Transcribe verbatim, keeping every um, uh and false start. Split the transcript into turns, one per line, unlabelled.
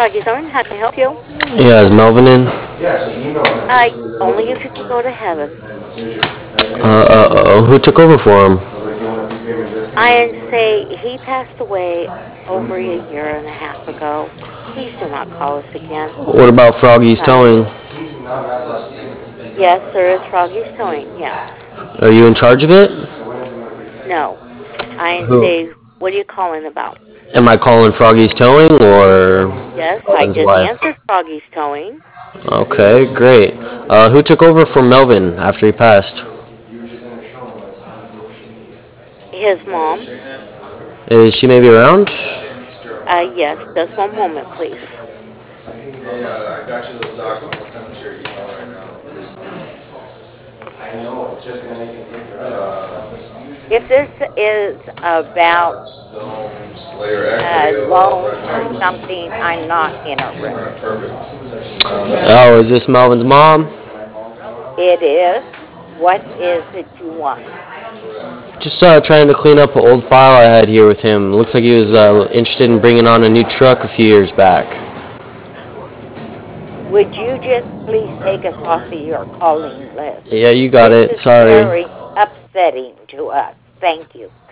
Froggy Zone, how can I help you?
Yeah, is Melvin in?
Uh, only if you can go to heaven.
Uh, uh, uh, who took over for him?
I say he passed away over a year and a half ago. Please do not call us again.
What about Froggy's
Uh,
Towing?
yes, there is Froggy's Towing, yes.
Are you in charge of it?
No. I
Who?
say, what are you calling about?
Am I calling Froggy's Towing or
Yes, I
Melvin's
just
wife?
answered Froggy's Towing.
Okay, great. Uh, who took over for Melvin after he passed?
His mom.
Is she maybe around?
Uh, yes, just one moment, please. If this is about a loan or something, I'm not interested.
Oh, is this Melvin's mom?
It is. What is it you want?
Just uh, trying to clean up an old file I had here with him. Looks like he was uh, interested in bringing on a new truck a few years back.
Would you just please take us off of your calling list?
Yeah, you got
This
it.
is
Sorry.
very upsetting to us. Thank you.